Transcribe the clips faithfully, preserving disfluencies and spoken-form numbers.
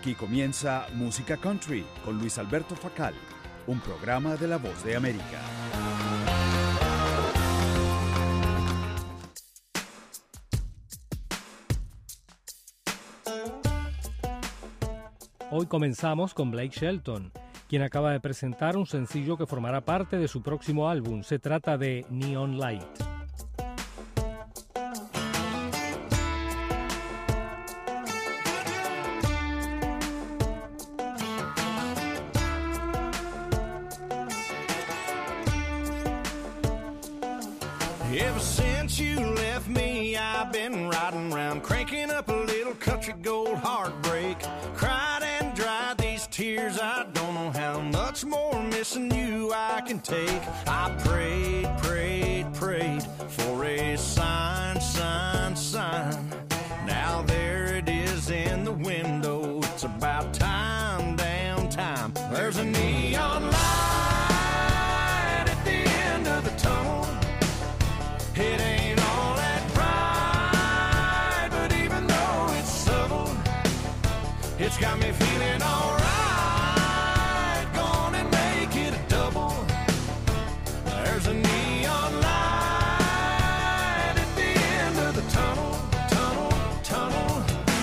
Aquí comienza Música Country con Luis Alberto Facal, un programa de La Voz de América. Hoy comenzamos con Blake Shelton, quien acaba de presentar un sencillo que formará parte de su próximo álbum. Se trata de Neon Light. Ever since you left me, I've been riding around, cranking up a little country gold heartbreak. Cried and dried these tears, I don't know how much more missing you I can take. I prayed, prayed, prayed for a sign, sign, sign. Now there it is in the window, it's about time, damn time. There's a neon light at the end of the tunnel. It ain't all that bright, but even though it's subtle, it's got me feeling alright. Gone and make it a double. There's a neon light at the end of the tunnel, tunnel, tunnel.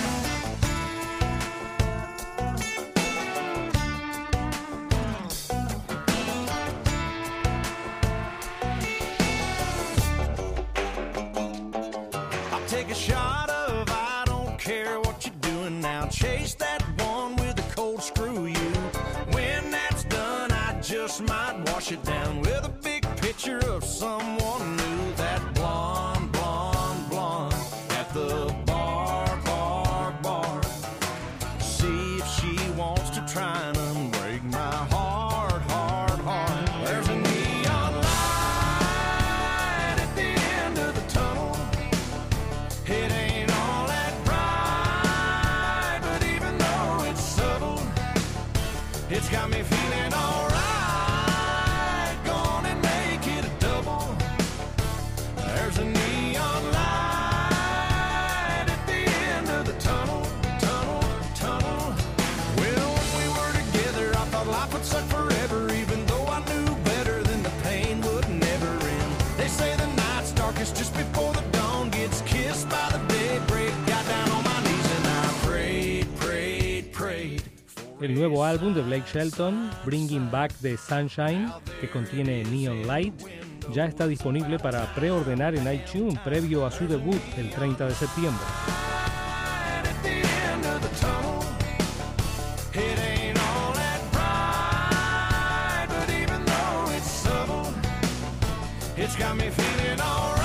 Take a shot of I don't care what you're doing now. Chase that one with a cold screw you. When that's done, I just might wash it down with a big picture of someone new. That blonde, blonde, blonde at the bar, bar, bar. See if she wants to try and unbreak my heart, heart, heart. There's a neon light at the end of the tunnel. It ain't all that bright, but even though it's subtle, it's got me feeling alright. Gone and make it a double. There's a neon light at the end of the tunnel, tunnel, tunnel. Well, when we were together, I thought life would suck forever, even though I knew better than the pain would never end. They say the night's darkest just before the dawn gets kissed by the daybreak. Got down on my knees and I prayed, prayed, prayed. El nuevo álbum de Blake Shelton, Bringing Back the Sunshine, que contiene Neon Light, ya está disponible para preordenar en iTunes previo a su debut el treinta de septiembre. At the end of the tunnel, it ain't all that bright, but even though it's subtle, it's got me feeling alright.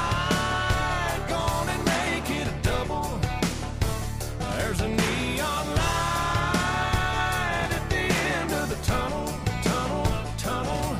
Gone and make it a double. There's a neon light at the end of the tunnel, tunnel, tunnel.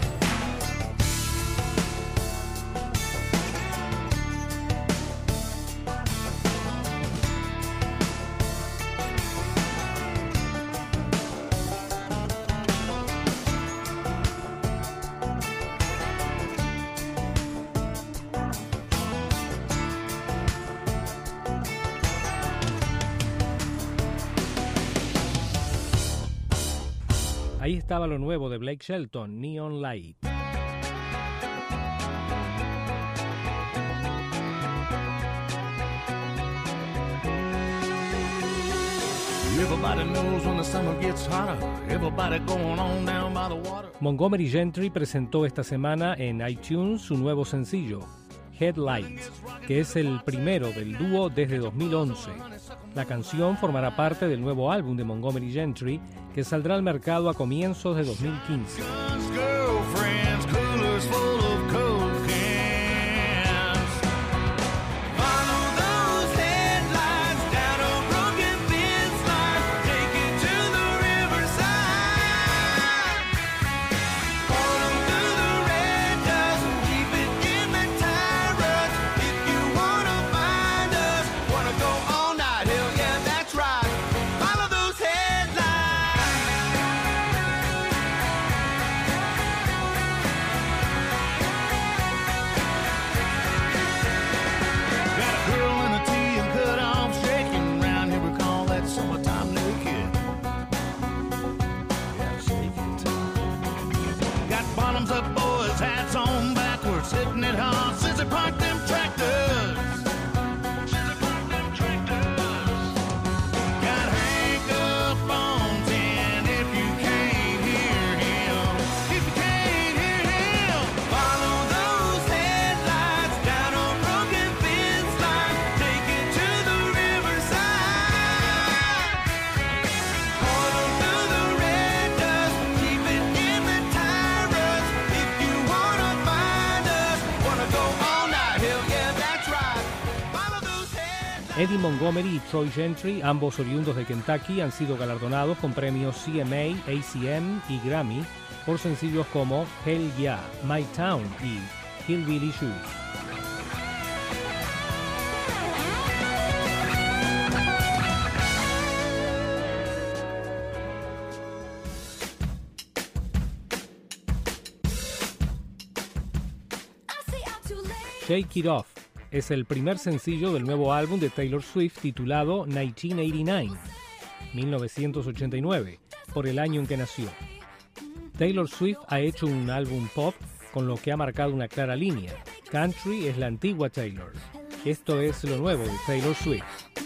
Ahí estaba lo nuevo de Blake Shelton, Neon Light. Everybody knows when the summer gets hotter. Everybody going on down by the water. Montgomery Gentry presentó esta semana en iTunes su nuevo sencillo, Headlights, que es el primero del dúo desde dos mil once. La canción formará parte del nuevo álbum de Montgomery Gentry, que saldrá al mercado a comienzos de dos mil quince. Guns, girlfriends, coolers full of coke cans. Follow those headlights down a broken fence line. Take it to the riverside. Hold 'em through the red dust. Keep it in the tire ruts. If you wanna find us, wanna go all night. Hell yeah, that's right. Follow those headlights. up boys, hats on backwards, hitting it hard since they parked them tractors. Since they parked them tractors. Got Hank up on ten if you can't hear him. If you can't hear him, follow those headlights down a broken fence line. Take it to the riverside. Point 'em through the red dust, keep it in the tire ruts. If you wanna find us, wanna go all night, hell yeah, that's right. Follow those headlights. Eddie Montgomery y Troy Gentry, ambos oriundos de Kentucky, han sido galardonados con premios C M A, A C M y Grammy por sencillos como Hell Yeah, My Town y Hillbilly Shoes. Shake It Off es el primer sencillo del nuevo álbum de Taylor Swift titulado mil novecientos ochenta y nueve, por el año en que nació. Taylor Swift ha hecho un álbum pop con lo que ha marcado una clara línea. Country es la antigua Taylor. Esto es lo nuevo de Taylor Swift.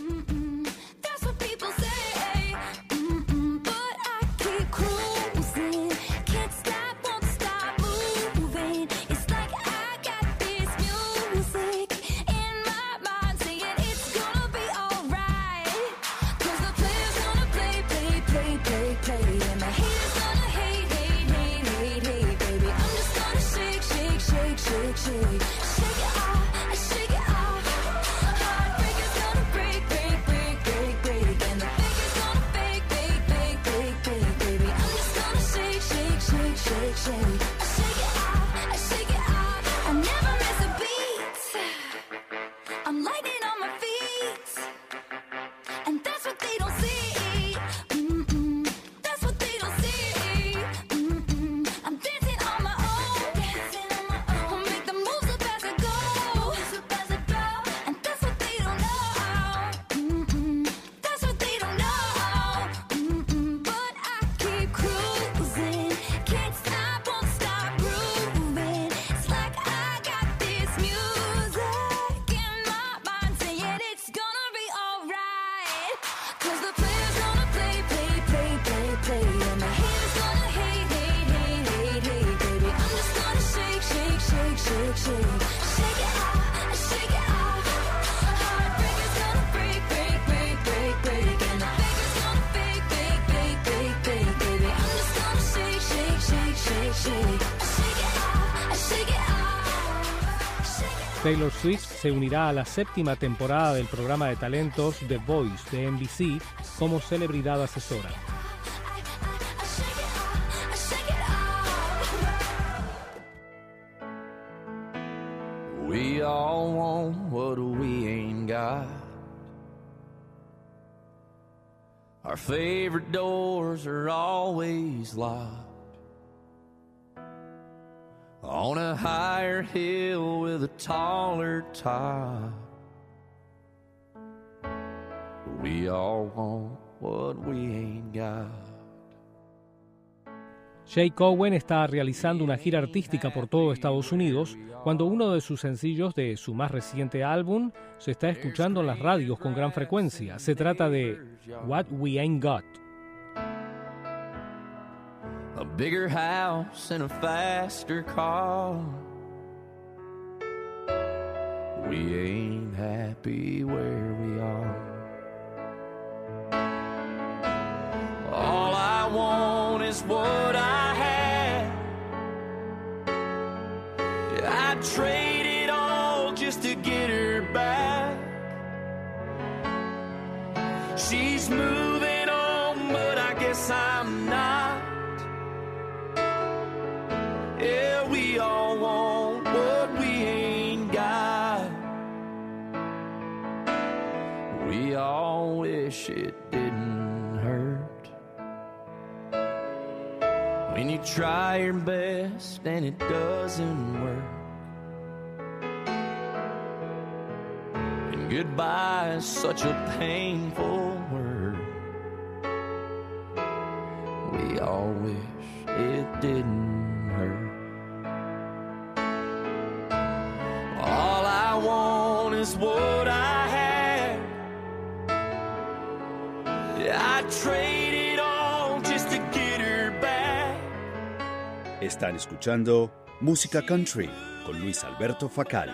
Taylor Swift se unirá a la séptima temporada del programa de talentos The Voice de N B C como celebridad asesora. We all want what we ain't got. Our favorite doors are always locked. On a higher hill with a taller top. We all want what we ain't got. Jake Owen está realizando una gira artística por todo Estados Unidos cuando uno de sus sencillos de su más reciente álbum se está escuchando en las radios con gran frecuencia. Se trata de What We Ain't Got. A bigger house and a faster car. We ain't happy where we are. All I want is what I had. I'd trade it all just to get her back. She's moving on, but I guess I'm not. Yeah, we all want what we ain't got. We all wish it didn't hurt. When you try your best and it doesn't work. And goodbye is such a painful word. We all wish it didn't hurt. Están escuchando Música Country con Luis Alberto Facal.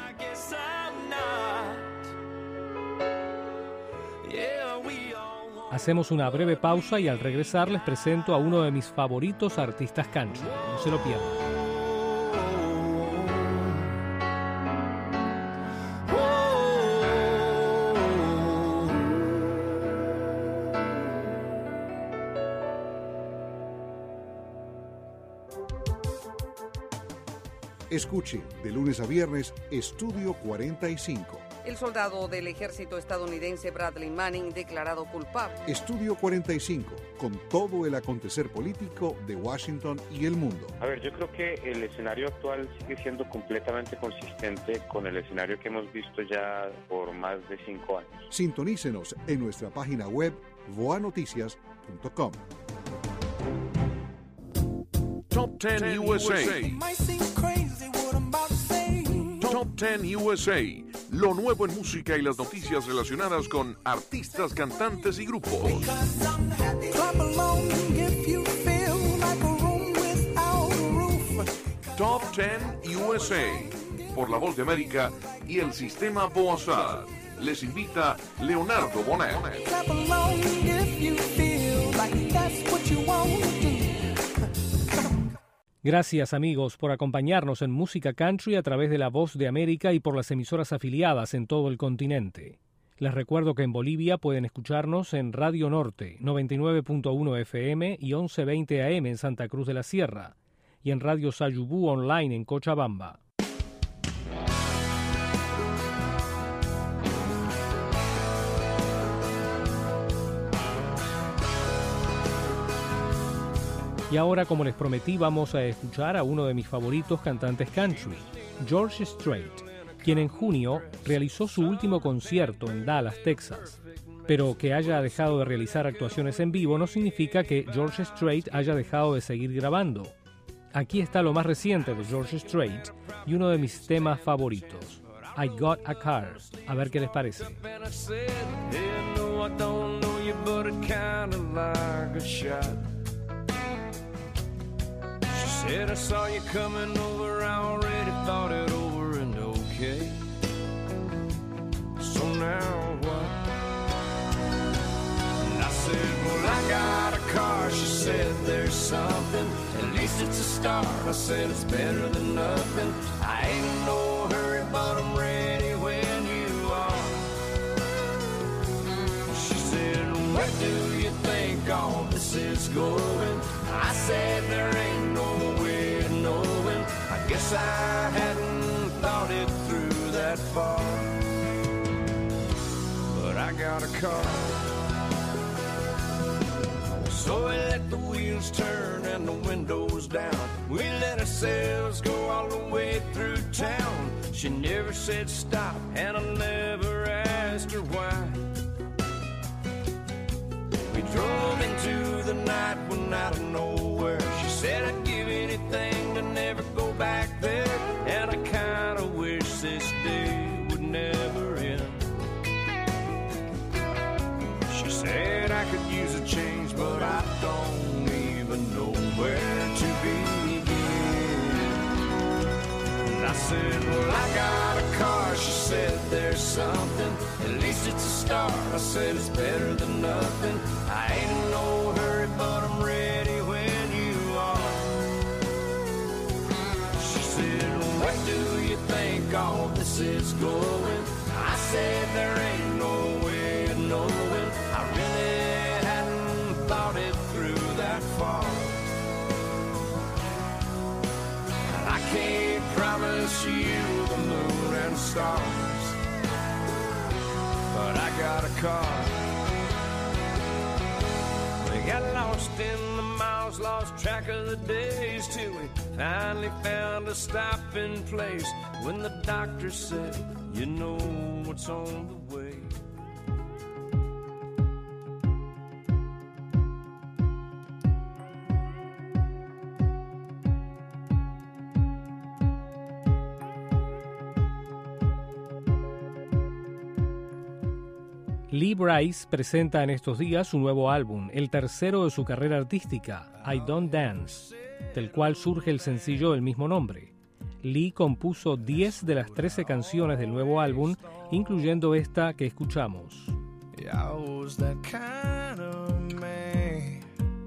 Hacemos una breve pausa y al regresar les presento a uno de mis favoritos artistas country. No se lo pierdan. Escuche de lunes a viernes Estudio cuarenta y cinco. El soldado del ejército estadounidense Bradley Manning declarado culpable. Estudio cuarenta y cinco, con todo el acontecer político de Washington y el mundo. A ver, yo creo que el escenario actual sigue siendo completamente consistente con el escenario que hemos visto ya por más de cinco años. Sintonícenos en nuestra página web voa noticias punto com. Top ten U S A. Top ten U S A. Lo nuevo en música y las noticias relacionadas con artistas, cantantes y grupos. Top ten U S A. Por La Voz de América y el Sistema Boazar. Les invita Leonardo Bonet. Gracias amigos por acompañarnos en Música Country a través de La Voz de América y por las emisoras afiliadas en todo el continente. Les recuerdo que en Bolivia pueden escucharnos en Radio Norte noventa y nueve punto uno F M y once veinte A M en Santa Cruz de la Sierra y en Radio Sayubú Online en Cochabamba. Y ahora, como les prometí, vamos a escuchar a uno de mis favoritos cantantes country, George Strait, quien en junio realizó su último concierto en Dallas, Texas. Pero que haya dejado de realizar actuaciones en vivo no significa que George Strait haya dejado de seguir grabando. Aquí está lo más reciente de George Strait y uno de mis temas favoritos, I Got a Car. A ver qué les parece. Said I saw you coming over, I already thought it over and okay. So now what? And I said, well, I got a car. She said, there's something, at least it's a start. I said, it's better than nothing. I ain't in no hurry, but I'm ready when you are. She said, where do you think all this is going? I said, there ain't no way of knowing. I guess I hadn't thought it through that far. But I got a car. So we let the wheels turn and the windows down. We let ourselves go all the way through town. She never said stop, and I never asked her why. We drove into the night when out of nowhere. She said I'd give anything to never go back there. And I kinda wish this day would never end. She said I could use a change, but I don't even know where to begin. And I said, well, I got a car. She said there's something, at least it's a start. I said it's better than nothing. I ain't in no hurry, but I'm ready when you are. She said, where do you think all this is going? I said there ain't no way of knowing. I really hadn't thought it through that far. I can't promise you the moon and stars, but I got a car. We got lost in the miles, lost track of the days, till we finally found a stopping place. When the doctor said, you know what's on the way. Lee Brice presenta en estos días su nuevo álbum, el tercero de su carrera artística, I Don't Dance. del cual surge el sencillo del mismo nombre. Lee compuso diez de las trece canciones del nuevo álbum, incluyendo esta que escuchamos. I was that kind of man,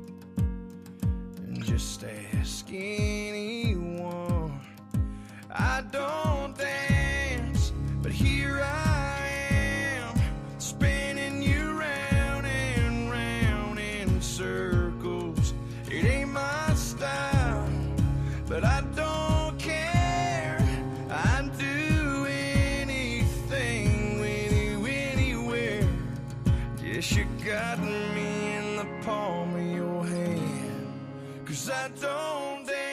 just ask anyone. I don't dance, but here I am, spinning you round and round in circles. It ain't my style, but I don't care. I'd do anything with you anywhere. Yes, you got me in the palm of your hand, 'cause I don't dance.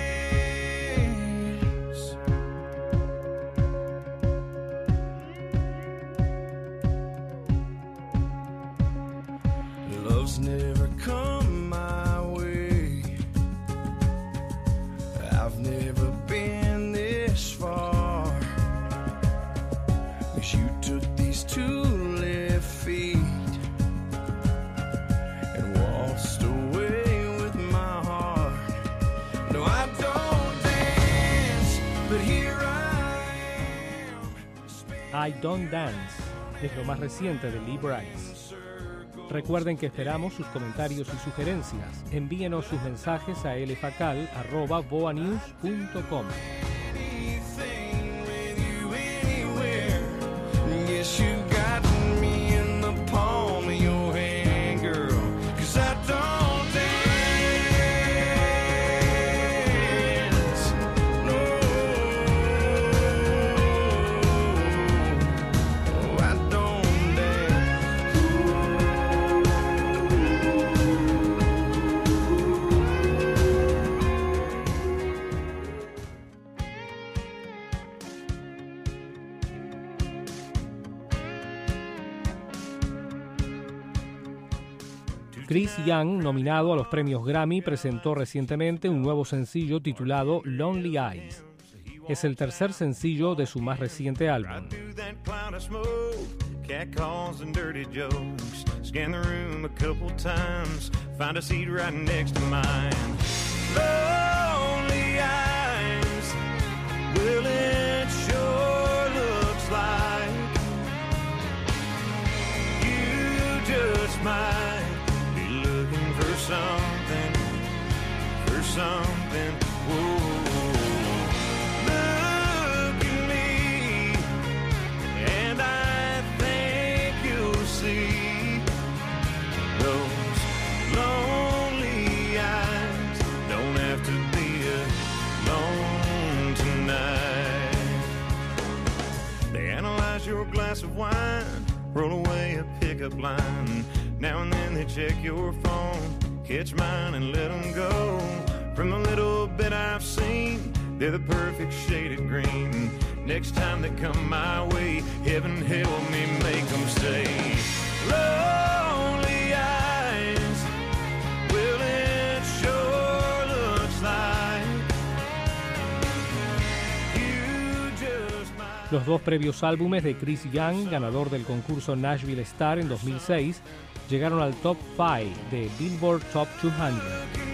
Love's never come my way. I've never been this far, 'cause you took these two left feet and waltzed away with my heart. No, I don't dance, but here I am. I Don't Dance es lo más reciente de Lee Brice. Recuerden que esperamos sus comentarios y sugerencias. Envíenos sus mensajes a lfacal arroba voanews punto com. Chris Young, nominado a los premios Grammy, presentó recientemente un nuevo sencillo titulado Lonely Eyes. Es el tercer sencillo de su más reciente álbum. Catcalls and dirty jokes. Scan the room a couple times. Find a seat right next to mine. Lonely eyes. Well, it sure looks like you just might be looking for something, for something. Whoa. Look at me, and I think you'll see those lonely eyes don't have to be alone tonight. They analyze your glass of wine, roll away a pickup line. Now and then they check your phone, catch mine and let them go. From the little bit I've seen, they're the perfect shade of green. Next time they come my way, heaven help me make them stay. Lonely eyes, well it sure looks like you just might. Los dos previos álbumes de Chris Young, ganador del concurso Nashville Star en dos mil seis, llegaron al top cinco de Billboard Top doscientos.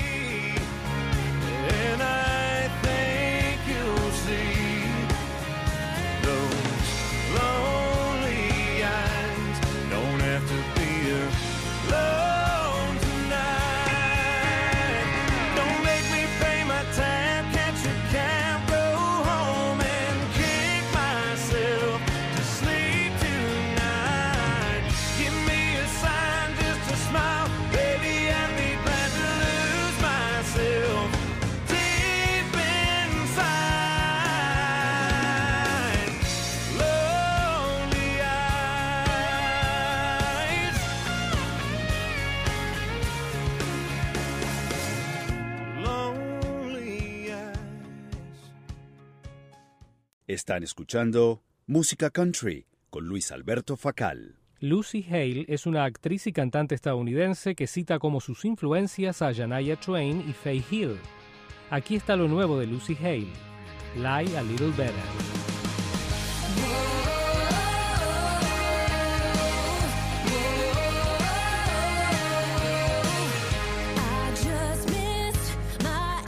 Están escuchando Música Country con Luis Alberto Facal. Lucy Hale es una actriz y cantante estadounidense que cita como sus influencias a Shania Twain y Faye Hill. Aquí está lo nuevo de Lucy Hale, Lie a Little Better. I just missed my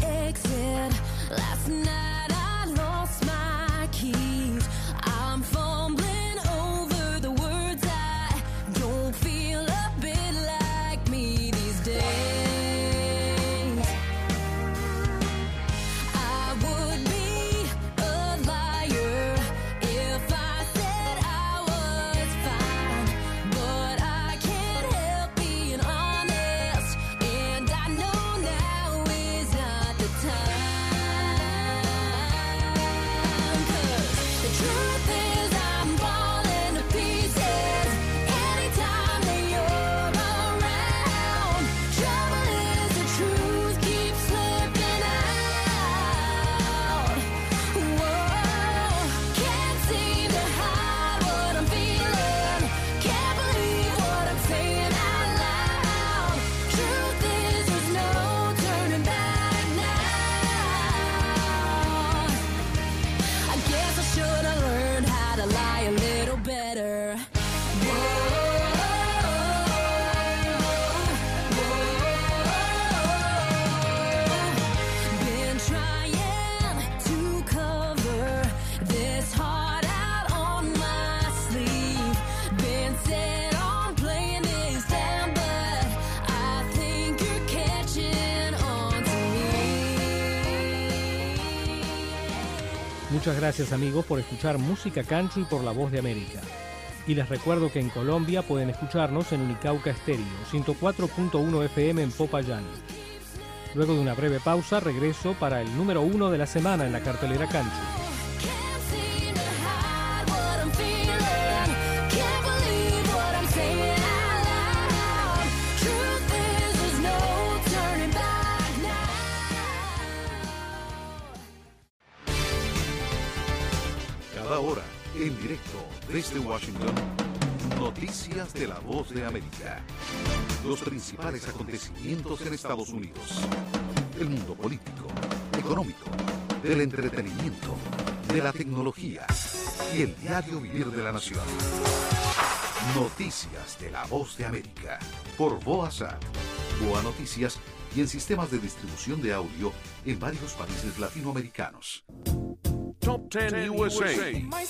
Muchas gracias amigos por escuchar Música Country por La Voz de América. Y les recuerdo que en Colombia pueden escucharnos en Unicauca Estéreo, ciento cuatro punto uno F M en Popayán. Luego de una breve pausa, regreso para el número uno de la semana en la cartelera country. Cada hora, en directo desde Washington, noticias de La Voz de América. Los principales acontecimientos en Estados Unidos. El mundo político, económico, del entretenimiento, de la tecnología y el diario vivir de la nación. Noticias de La Voz de América por Boazat, Boa Noticias y en sistemas de distribución de audio en varios países latinoamericanos. Top ten U S A.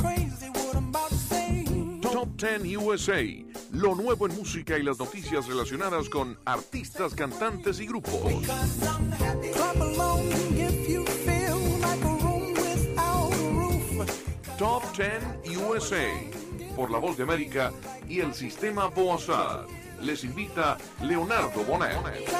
Top ten U S A. Lo nuevo en música y las noticias relacionadas con artistas, cantantes y grupos. Top ten U S A. Por La Voz de América y el sistema Boazat. Les invita Leonardo Bonet.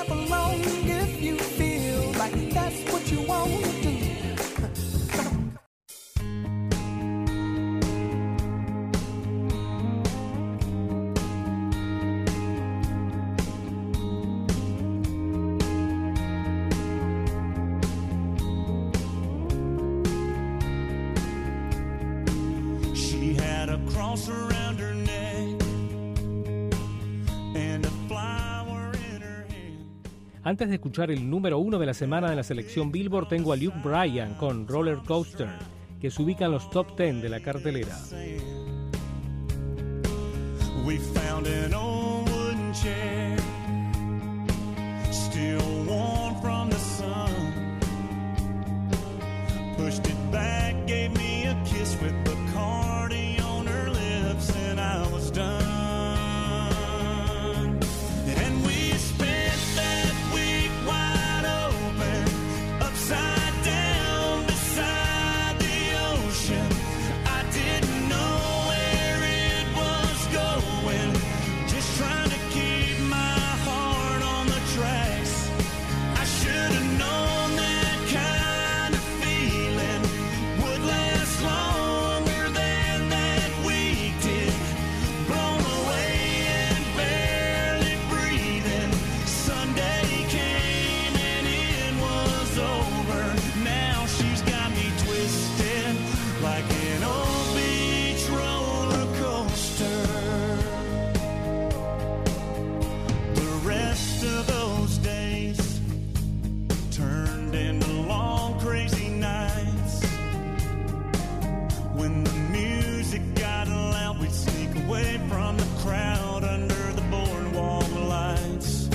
Antes de escuchar el número uno de la semana de la selección Billboard, tengo a Luke Bryan con Roller Coaster, que se ubica en los top ten de la cartelera. We found an old wooden chair, still warm from the sun. Pushed it back, gave me a kiss with Bacardi on her lips, and I was done. And we spent that week wide open, upside down beside the ocean. I didn't know where it was going, just trying to keep my heart on the tracks. I should have known that kind of feeling would last longer than that week did. Blown away and barely breathing. Sunday came and it was over. Now she's got me twisted like an old beach roller coaster. The rest of those days turned into long crazy nights. When the music got loud, we'd sneak away from the crowd under the boardwalk lights.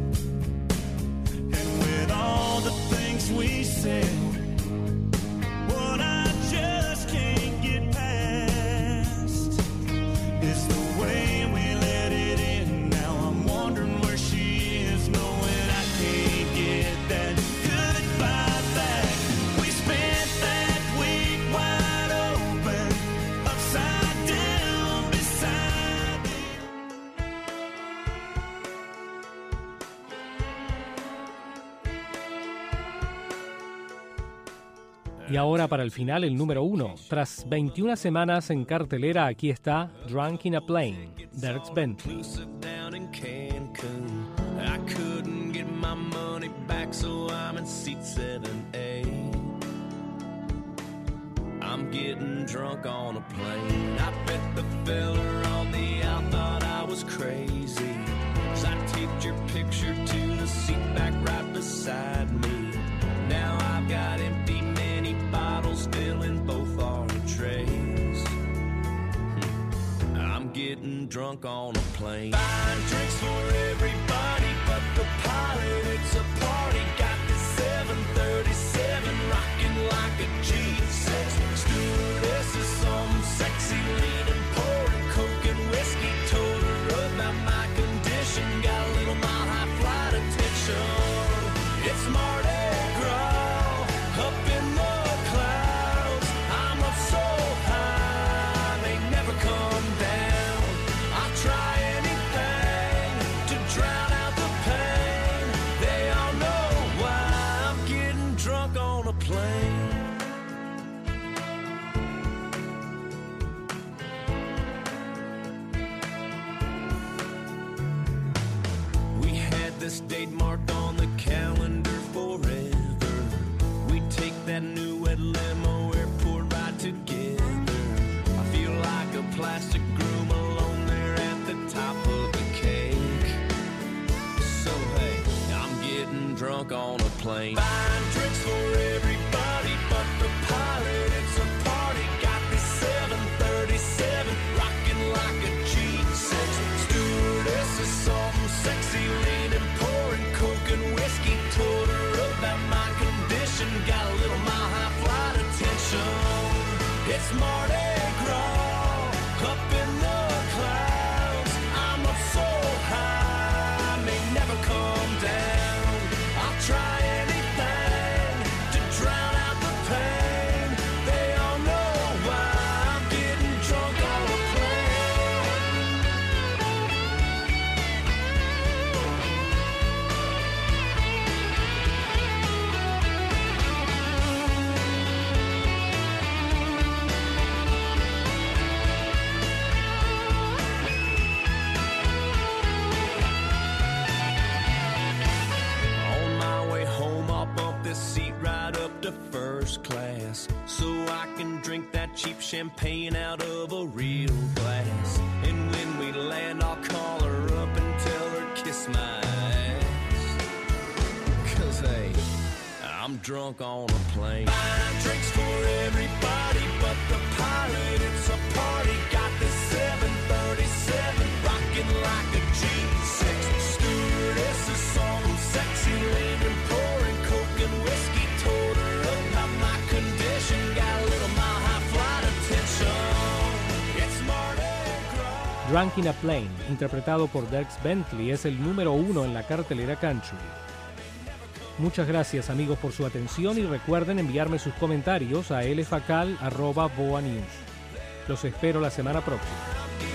And with all the things we said, what I just can't get past is the way we let it in. Now I'm wondering where she is, knowing I can't get that goodbye back. We spent that week wide open, upside down beside the Y ahora para el final el número uno. Tras veintiuna semanas en cartelera, aquí está Drunk in a Plane, Dierks Bentley. Inclusive down in Cancun. I couldn't get my money back, so I'm in seat seven A. I'm getting drunk on a plane. I bet the fella on the out thought I was crazy, 'cause I taped your picture to the seat back right beside me. Now I've got empty mini bottles filling both our trays. I'm getting drunk on a plane. Buying drinks for everybody but the pilot. It's a party. Got the seven thirty-seven rocking like a G six. Stewardess is some sexy leaning, pouring coke and whiskey. Told her about my condition. Got a little mile high flight attention. It's Mardi Gras up in the clouds. plane. We had this date marked on the calendar forever. We take that new Ed Limo airport ride together. I feel like a plastic groom alone there at the top of the cake. So hey, I'm getting drunk on a plane. Buying drinks for everybody but the pilot. It's a party. Got this seven thirty-seven rocking like a G six. Stewardess is something sexy, leaning, pouring coke and whiskey. Told her about my condition. Got a little mile high flight attention. It's Mardi Gras up in the clouds. I'm up so high, I may never come down. I'll try anything to drown out the pain. They all know why I'm getting drunk on a plane. On my way home, I'll bump this seat right up to first class, so I can drink that cheap champagne out of a real glass. And when we land, I'll call her up and tell her kiss my ass. Cause hey, I'm drunk on a plane. Buying drinks for everybody but the pilot. It's a party. Got this seven thirty-seven rocking like a G six. Stewardess is something sexy, leaning, pouring coke and whiskey. Told her about my condition. Got a little mile high flight attention. It's Mardi Gras. Drunk in a Plane, interpretado por Dierks Bentley, es el número uno en la cartelera country. Muchas gracias amigos por su atención y recuerden enviarme sus comentarios a l facal arroba voa news. Los espero la semana próxima.